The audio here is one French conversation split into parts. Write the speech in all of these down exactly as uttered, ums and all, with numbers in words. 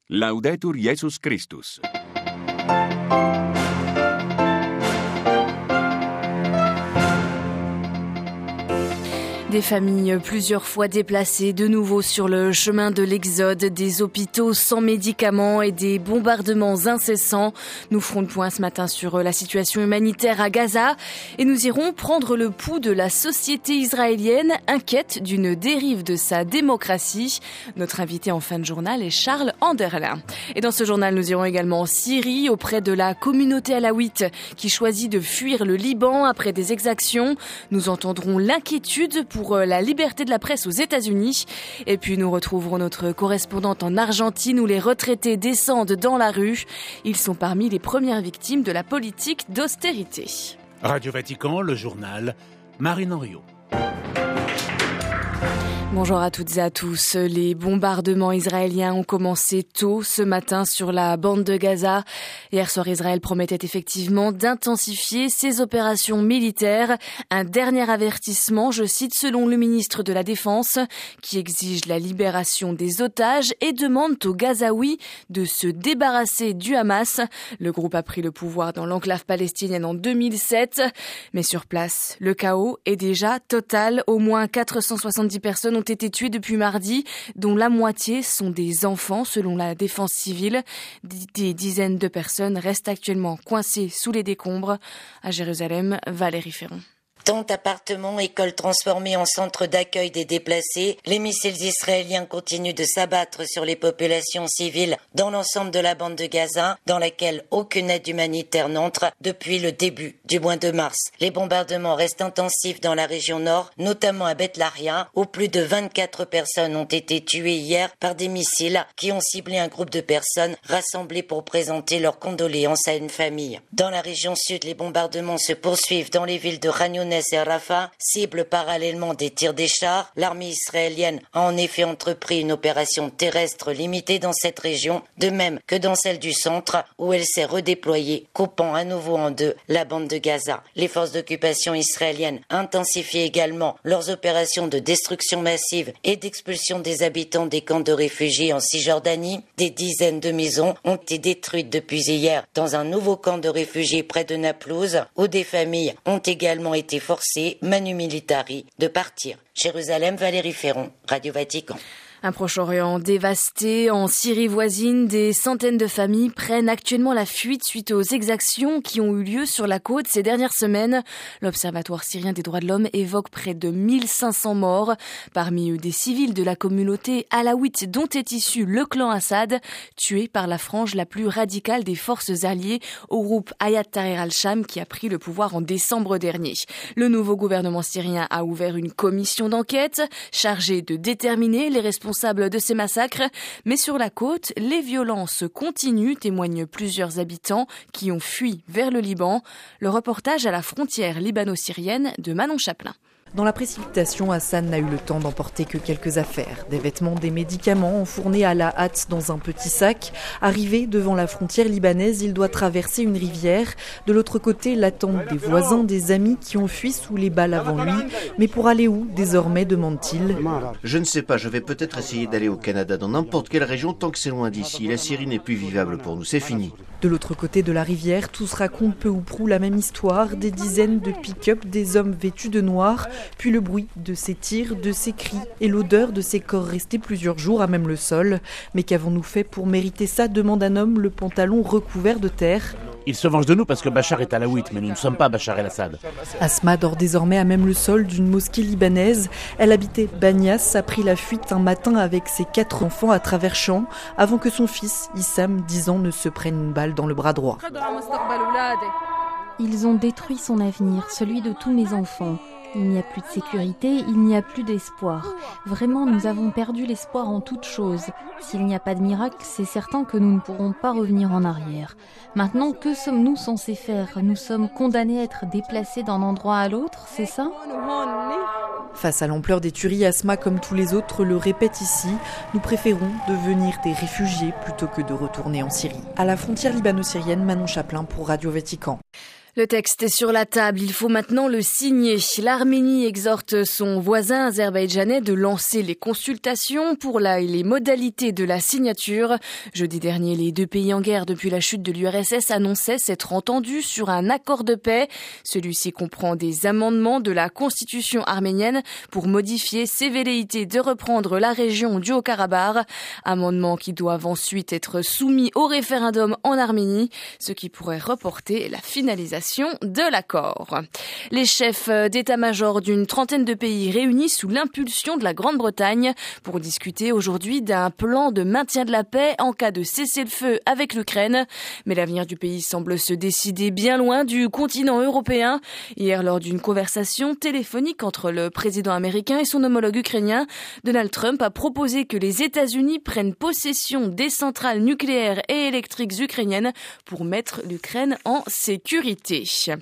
Laudetur Jesus Christus. Des familles plusieurs fois déplacées de nouveau sur le chemin de l'exode, des hôpitaux sans médicaments et des bombardements incessants. Nous ferons le point ce matin sur la situation humanitaire à Gaza et nous irons prendre le pouls de la société israélienne inquiète d'une dérive de sa démocratie. Notre invité en fin de journal est Charles Anderlin. Et dans ce journal, nous irons également en Syrie auprès de la communauté alaouite qui choisit de fuir le Liban après des exactions. Nous entendrons l'inquiétude pour pour la liberté de la presse aux États-Unis. Et puis nous retrouverons notre correspondante en Argentine où les retraités descendent dans la rue. Ils sont parmi les premières victimes de la politique d'austérité. Radio Vatican, le journal, Marine Henriot. Bonjour à toutes et à tous. Les bombardements israéliens ont commencé tôt ce matin sur la bande de Gaza. Hier soir, Israël promettait effectivement d'intensifier ses opérations militaires. Un dernier avertissement, je cite, selon le ministre de la Défense, qui exige la libération des otages et demande aux Gazaouis de se débarrasser du Hamas. Le groupe a pris le pouvoir dans l'enclave palestinienne en deux mille sept. Mais sur place, le chaos est déjà total. Au moins quatre cent soixante-dix personnes ont été tués depuis mardi, dont la moitié sont des enfants, selon la défense civile. Des dizaines de personnes restent actuellement coincées sous les décombres. À Jérusalem, Valérie Ferron. Tentes, appartements, écoles transformées en centres d'accueil des déplacés, les missiles israéliens continuent de s'abattre sur les populations civiles dans l'ensemble de la bande de Gaza, dans laquelle aucune aide humanitaire n'entre depuis le début du mois de mars. Les bombardements restent intensifs dans la région nord, notamment à Beth Lahia, où plus de vingt-quatre personnes ont été tuées hier par des missiles qui ont ciblé un groupe de personnes rassemblées pour présenter leurs condoléances à une famille. Dans la région sud, les bombardements se poursuivent dans les villes de Khan Younes et Rafah, cible parallèlement des tirs des chars. L'armée israélienne a en effet entrepris une opération terrestre limitée dans cette région, de même que dans celle du centre, où elle s'est redéployée, coupant à nouveau en deux la bande de Gaza. Les forces d'occupation israéliennes intensifient également leurs opérations de destruction massive et d'expulsion des habitants des camps de réfugiés en Cisjordanie. Des dizaines de maisons ont été détruites depuis hier dans un nouveau camp de réfugiés près de Naplouse, où des familles ont également été forcé, manu militari, de partir. Jérusalem, Valérie Ferron, Radio Vatican. Un Proche-Orient dévasté. En Syrie voisine, des centaines de familles prennent actuellement la fuite suite aux exactions qui ont eu lieu sur la côte ces dernières semaines. L'Observatoire syrien des droits de l'homme évoque près de mille cinq cents morts. Parmi eux, des civils de la communauté alaouite dont est issu le clan Assad, tués par la frange la plus radicale des forces alliées au groupe Hayat Tahrir al-Sham qui a pris le pouvoir en décembre dernier. Le nouveau gouvernement syrien a ouvert une commission d'enquête chargée de déterminer les responsables de ces massacres, mais sur la côte, les violences continuent, témoignent plusieurs habitants qui ont fui vers le Liban. Le reportage à la frontière libano-syrienne de Manon Chaplin. Dans la précipitation, Hassan n'a eu le temps d'emporter que quelques affaires. Des vêtements, des médicaments enfournés à la hâte dans un petit sac. Arrivé devant la frontière libanaise, il doit traverser une rivière. De l'autre côté, l'attente des voisins, des amis qui ont fui sous les balles avant lui. Mais pour aller où, désormais, demande-t-il ? Je ne sais pas, je vais peut-être essayer d'aller au Canada, dans n'importe quelle région, tant que c'est loin d'ici. La Syrie n'est plus vivable pour nous, c'est fini. De l'autre côté de la rivière, tous racontent peu ou prou la même histoire. Des dizaines de pick-up, des hommes vêtus de noir. Puis le bruit de ces tirs, de ces cris et l'odeur de ces corps restés plusieurs jours à même le sol. Mais qu'avons-nous fait pour mériter ça ? Demande un homme, le pantalon recouvert de terre. Il se venge de nous parce que Bachar est alaouite, mais nous ne sommes pas Bachar el-Assad. Asma dort désormais à même le sol d'une mosquée libanaise. Elle habitait Banias, a pris la fuite un matin avec ses quatre enfants à travers champs, avant que son fils, Issam, dix ans, ne se prenne une balle dans le bras droit. Ils ont détruit son avenir, celui de tous mes enfants. Il n'y a plus de sécurité, il n'y a plus d'espoir. Vraiment, nous avons perdu l'espoir en toute chose. S'il n'y a pas de miracle, c'est certain que nous ne pourrons pas revenir en arrière. Maintenant, que sommes-nous censés faire ? Nous sommes condamnés à être déplacés d'un endroit à l'autre, c'est ça ? Face à l'ampleur des tueries, Asma, comme tous les autres, le répète ici. Nous préférons devenir des réfugiés plutôt que de retourner en Syrie. À la frontière libano-syrienne, Manon Chaplin pour Radio Vatican. Le texte est sur la table, il faut maintenant le signer. L'Arménie exhorte son voisin azerbaïdjanais de lancer les consultations pour la, les modalités de la signature. Jeudi dernier, les deux pays en guerre depuis la chute de l'U R S S annonçaient s'être entendus sur un accord de paix. Celui-ci comprend des amendements de la constitution arménienne pour modifier ses velléités de reprendre la région du Haut-Karabakh. Amendements qui doivent ensuite être soumis au référendum en Arménie, ce qui pourrait reporter la finalisation de l'accord. Les chefs d'état-major d'une trentaine de pays réunis sous l'impulsion de la Grande-Bretagne pour discuter aujourd'hui d'un plan de maintien de la paix en cas de cessez-le-feu avec l'Ukraine. Mais l'avenir du pays semble se décider bien loin du continent européen. Hier, lors d'une conversation téléphonique entre le président américain et son homologue ukrainien, Donald Trump a proposé que les États-Unis prennent possession des centrales nucléaires et électriques ukrainiennes pour mettre l'Ukraine en sécurité.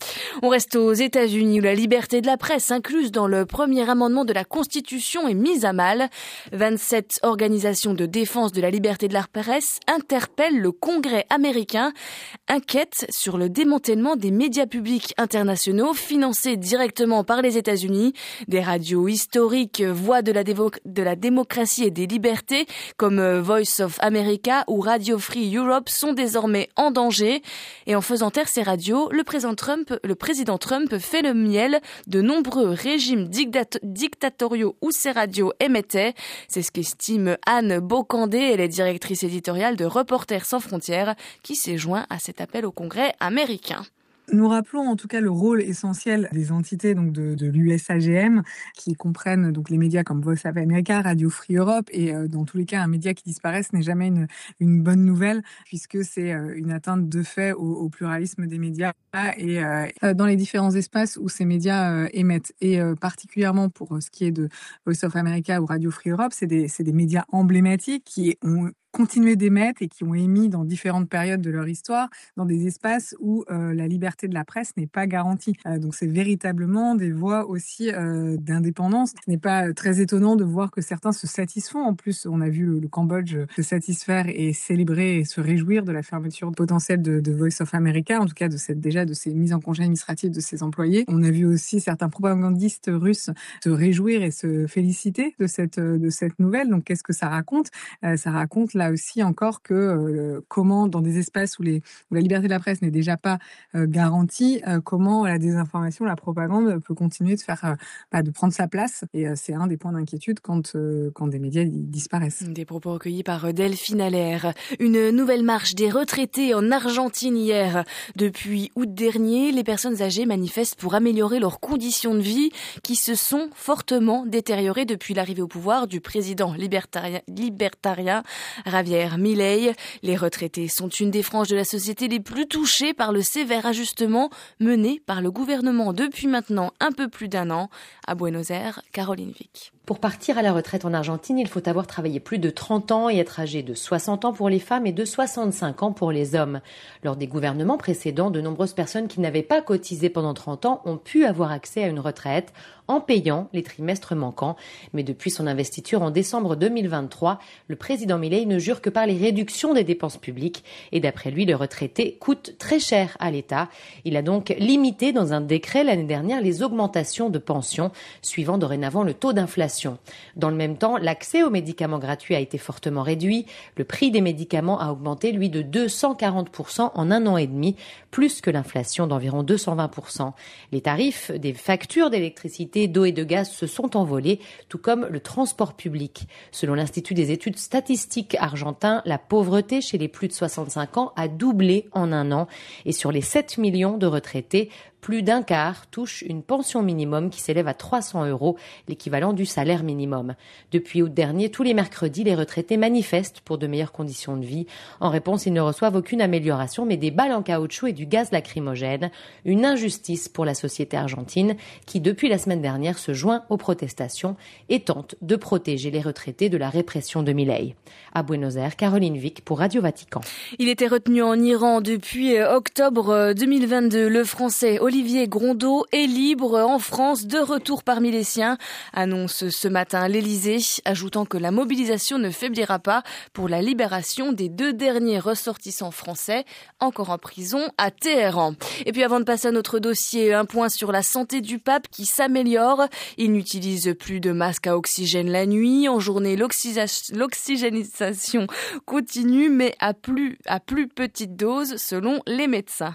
On reste aux États-Unis où la liberté de la presse incluse dans le premier amendement de la Constitution est mise à mal. vingt-sept organisations de défense de la liberté de la presse interpellent le Congrès américain, inquiètes sur le démantèlement des médias publics internationaux financés directement par les États-Unis. Des radios historiques, voix de la, dévo- de la démocratie et des libertés comme Voice of America ou Radio Free Europe sont désormais en danger. Et en faisant taire ces radios, le président Trump, le président Trump fait le miel de nombreux régimes dictat- dictatoriaux où ces radios émettaient. C'est ce qu'estime Anne Bocandé, elle est directrice éditoriale de Reporters sans frontières, qui s'est joint à cet appel au Congrès américain. Nous rappelons en tout cas le rôle essentiel des entités donc de, de l'U S A G M qui comprennent donc les médias comme Voice of America, Radio Free Europe et euh, dans tous les cas un média qui disparaît ce n'est jamais une, une bonne nouvelle puisque c'est euh, une atteinte de fait au, au pluralisme des médias et euh, dans les différents espaces où ces médias euh, émettent et euh, particulièrement pour ce qui est de Voice of America ou Radio Free Europe, c'est des, c'est des médias emblématiques qui ont continué d'émettre et qui ont émis dans différentes périodes de leur histoire dans des espaces où euh, la liberté de la presse n'est pas garantie. Euh, donc c'est véritablement des voies aussi euh, d'indépendance. Ce n'est pas très étonnant de voir que certains se satisfont. En plus, on a vu le, le Cambodge se satisfaire et célébrer et se réjouir de la fermeture potentielle de, de Voice of America, en tout cas de cette, déjà de ces mises en congé administratives de ses employés. On a vu aussi certains propagandistes russes se réjouir et se féliciter de cette, de cette nouvelle. Donc qu'est-ce que ça raconte ? euh, Ça raconte là aussi encore que euh, comment dans des espaces où, les, où la liberté de la presse n'est déjà pas euh, garantie, euh, comment la désinformation, la propagande peut continuer de faire, euh, bah, de prendre sa place. Et euh, c'est un des points d'inquiétude quand, euh, quand des médias disparaissent. Des propos recueillis par Delphine Allaire. Une nouvelle marche des retraités en Argentine hier. Depuis août dernier, les personnes âgées manifestent pour améliorer leurs conditions de vie qui se sont fortement détériorées depuis l'arrivée au pouvoir du président libertarien, libertarien Javier Milei. Les retraités sont une des franges de la société les plus touchées par le sévère ajustement mené par le gouvernement depuis maintenant un peu plus d'un an. À Buenos Aires, Caroline Vic. Pour partir à la retraite en Argentine, il faut avoir travaillé plus de trente ans et être âgé de soixante ans pour les femmes et de soixante-cinq ans pour les hommes. Lors des gouvernements précédents, de nombreuses personnes qui n'avaient pas cotisé pendant trente ans ont pu avoir accès à une retraite en payant les trimestres manquants. Mais depuis son investiture en décembre deux mille vingt-trois, le président Milei ne jure que par les réductions des dépenses publiques. Et d'après lui, le retraité coûte très cher à l'État. Il a donc limité dans un décret l'année dernière les augmentations de pensions, suivant dorénavant le taux d'inflation. Dans le même temps, l'accès aux médicaments gratuits a été fortement réduit. Le prix des médicaments a augmenté, lui, de deux cent quarante pour cent en un an et demi, plus que l'inflation d'environ deux cent vingt pour cent. Les tarifs des factures d'électricité, d'eau et de gaz se sont envolés, tout comme le transport public. Selon l'Institut des études statistiques argentin, la pauvreté chez les plus de soixante-cinq ans a doublé en un an. Et sur les sept millions de retraités, plus d'un quart touche une pension minimum qui s'élève à trois cents euros, l'équivalent du salaire minimum. Depuis août dernier, tous les mercredis, les retraités manifestent pour de meilleures conditions de vie. En réponse, ils ne reçoivent aucune amélioration, mais des balles en caoutchouc et du gaz lacrymogène. Une injustice pour la société argentine qui, depuis la semaine dernière, se joint aux protestations et tente de protéger les retraités de la répression de Milei. À Buenos Aires, Caroline Vic pour Radio Vatican. Il était retenu en Iran depuis octobre deux mille vingt-deux. Le Français Olivier Olivier Grondeau est libre en France, de retour parmi les siens, annonce ce matin l'Élysée, ajoutant que la mobilisation ne faiblira pas pour la libération des deux derniers ressortissants français encore en prison à Téhéran. Et puis avant de passer à notre dossier, un point sur la santé du pape qui s'améliore. Il n'utilise plus de masque à oxygène la nuit. En journée, l'oxygénisation continue, mais à plus, à plus petite dose selon les médecins.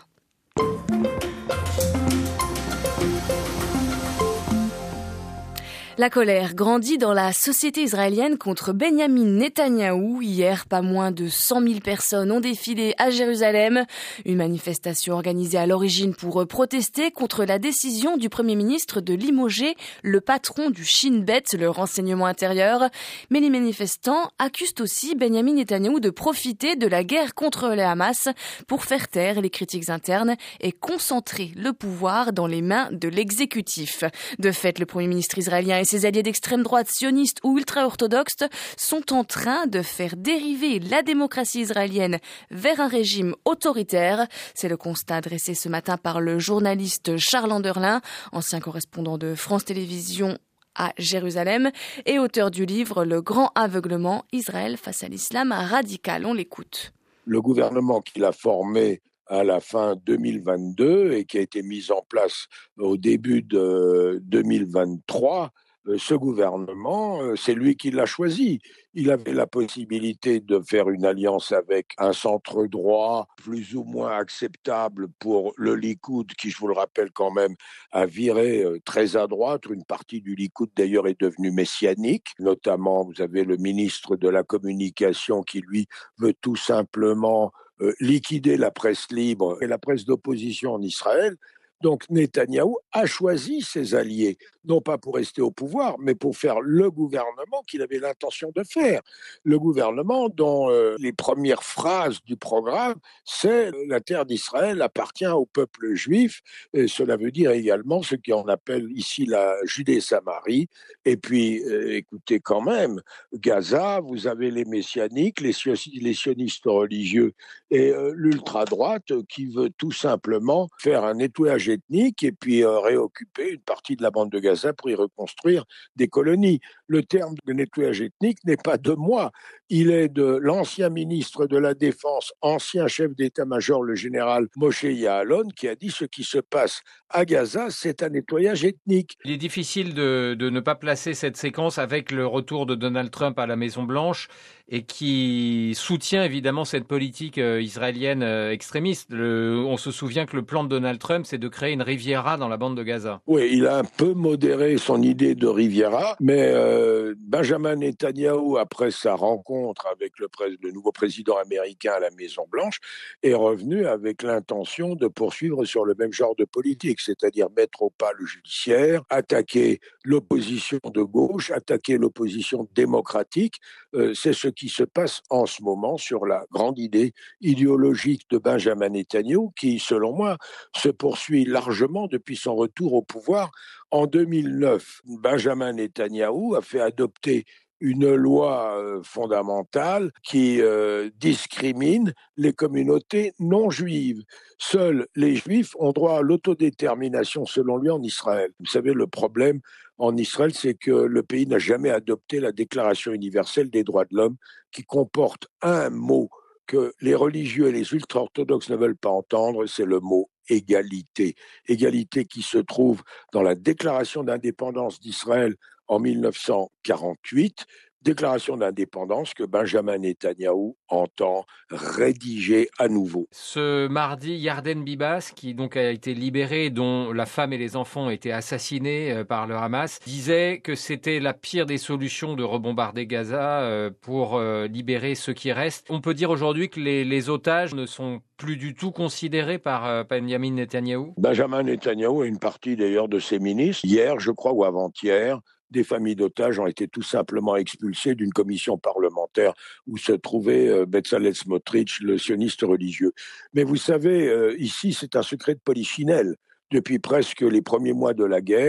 La colère grandit dans la société israélienne contre Benyamin Netanyahou. Hier, pas moins de cent mille personnes ont défilé à Jérusalem. Une manifestation organisée à l'origine pour protester contre la décision du Premier ministre de limoger le patron du Shin Bet, le renseignement intérieur. Mais les manifestants accusent aussi Benyamin Netanyahou de profiter de la guerre contre le Hamas pour faire taire les critiques internes et concentrer le pouvoir dans les mains de l'exécutif. De fait, le Premier ministre israélien et ses alliés d'extrême droite sionistes ou ultra-orthodoxes sont en train de faire dériver la démocratie israélienne vers un régime autoritaire. C'est le constat dressé ce matin par le journaliste Charles Anderlin, ancien correspondant de France Télévisions à Jérusalem et auteur du livre Le Grand Aveuglement, Israël face à l'islam radical. On l'écoute. Le gouvernement qu'il a formé à la fin deux mille vingt-deux et qui a été mis en place au début de deux mille vingt-trois, ce gouvernement, c'est lui qui l'a choisi. Il avait la possibilité de faire une alliance avec un centre droit plus ou moins acceptable pour le Likoud, qui, je vous le rappelle quand même, a viré très à droite. Une partie du Likoud, d'ailleurs, est devenue messianique. Notamment, vous avez le ministre de la Communication qui, lui, veut tout simplement euh, liquider la presse libre et la presse d'opposition en Israël. Donc Netanyahou a choisi ses alliés, non pas pour rester au pouvoir, mais pour faire le gouvernement qu'il avait l'intention de faire. Le gouvernement dont euh, les premières phrases du programme, c'est « la terre d'Israël appartient au peuple juif ». Et cela veut dire également ce qu'on appelle ici la Judée-Samarie. Et puis, euh, écoutez quand même, Gaza, vous avez les messianiques, les, les sionistes religieux et euh, l'ultra-droite qui veut tout simplement faire un nettoyage ethnique et puis euh, réoccuper une partie de la bande de Gaza pour y reconstruire des colonies. Le terme de nettoyage ethnique n'est pas de moi, il est de l'ancien ministre de la Défense, ancien chef d'état-major, le général Moshe Ya'alon, qui a dit ce qui se passe à Gaza, c'est un nettoyage ethnique. Il est difficile de, de ne pas placer cette séquence avec le retour de Donald Trump à la Maison-Blanche et qui soutient évidemment cette politique israélienne extrémiste. Le, on se souvient que le plan de Donald Trump, c'est de créer une Riviera dans la bande de Gaza. Oui, il a un peu modéré son idée de Riviera, mais euh, Benjamin Netanyahou, après sa rencontre avec le, pré- le nouveau président américain à la Maison-Blanche, est revenu avec l'intention de poursuivre sur le même genre de politique, c'est-à-dire mettre au pas le judiciaire, attaquer l'opposition de gauche, attaquer l'opposition démocratique. Euh, c'est ce qui se passe en ce moment sur la grande idée idéologique de Benjamin Netanyahou, qui, selon moi, se poursuit largement depuis son retour au pouvoir. En deux mille neuf, Benjamin Netanyahou a fait adopter une loi euh, fondamentale qui euh, discrimine les communautés non juives. Seuls les juifs ont droit à l'autodétermination, selon lui, en Israël. Vous savez, le problème en Israël, c'est que le pays n'a jamais adopté la Déclaration universelle des droits de l'homme, qui comporte un mot que les religieux et les ultra-orthodoxes ne veulent pas entendre, c'est le mot égalité. Égalité qui se trouve dans la Déclaration d'indépendance d'Israël en mille neuf cent quarante-huit, déclaration d'indépendance que Benjamin Netanyahou entend rédiger à nouveau. Ce mardi, Yarden Bibas, qui donc a été libéré, dont la femme et les enfants ont été assassinés par le Hamas, disait que c'était la pire des solutions de rebombarder Gaza pour libérer ceux qui restent. On peut dire aujourd'hui que les, les otages ne sont plus du tout considérés par Benjamin Netanyahou. Benjamin Netanyahou et une partie d'ailleurs de ses ministres, hier je crois ou avant-hier, des familles d'otages ont été tout simplement expulsées d'une commission parlementaire où se trouvait Bezalel Smotrich, le sioniste religieux. Mais vous savez, ici, c'est un secret de polichinelle. Depuis presque les premiers mois de la guerre,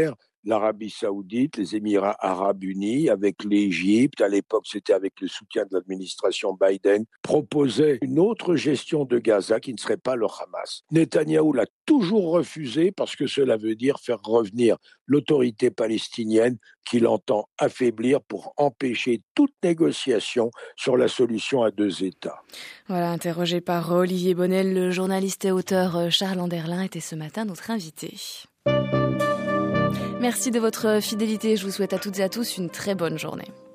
l'Arabie Saoudite, les Émirats Arabes Unis, avec l'Égypte, à l'époque c'était avec le soutien de l'administration Biden, proposaient une autre gestion de Gaza qui ne serait pas le Hamas. Netanyahou l'a toujours refusé parce que cela veut dire faire revenir l'autorité palestinienne qu'il entend affaiblir pour empêcher toute négociation sur la solution à deux États. Voilà, interrogé par Olivier Bonnel, le journaliste et auteur Charles Anderlin était ce matin notre invité. Merci de votre fidélité, je vous souhaite à toutes et à tous une très bonne journée.